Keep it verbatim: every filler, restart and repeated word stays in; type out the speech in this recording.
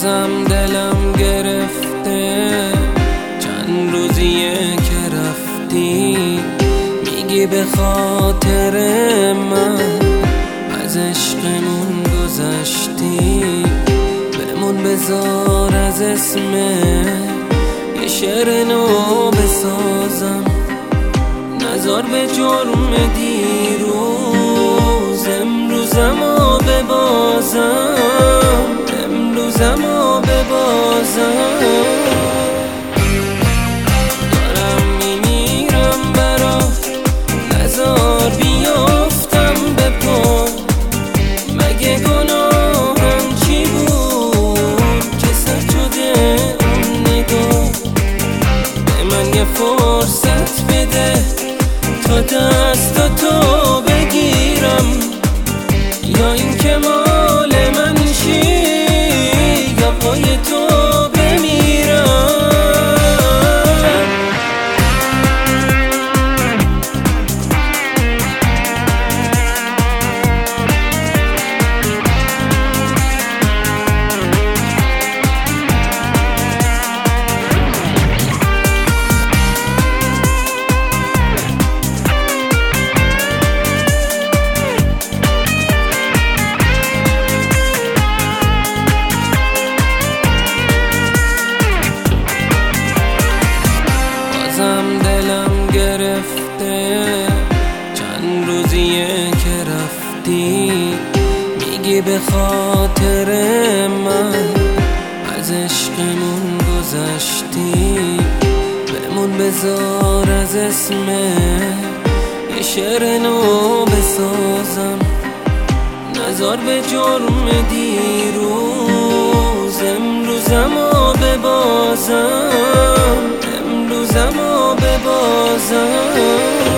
بازم دلم گرفته، چند روزیه که رفتی، میگی به خاطر من از عشقمون گذشتی. بمون بذار از اسم یه شعر نو بسازم، نذار به جرم دیروز امروزمو ببازم، امروزمو ببازم. دارم میمیرم برات، نذار بیافتم به پا. مگه گناهم چی بود که سر شده اون نگاه؟ به من یه فرصت بده تا دست تو بگیرم، یا این که مال من چی، یا پای تو بمیرم. دلم گرفته، چند روزیه که رفتی، میگی به خاطر من از عشقمون گذشتی. بمون بذار از اسم یه شعر نو بسازم، نذار به جرم دیروز امروزمو ببازم، امروزمو ببازم.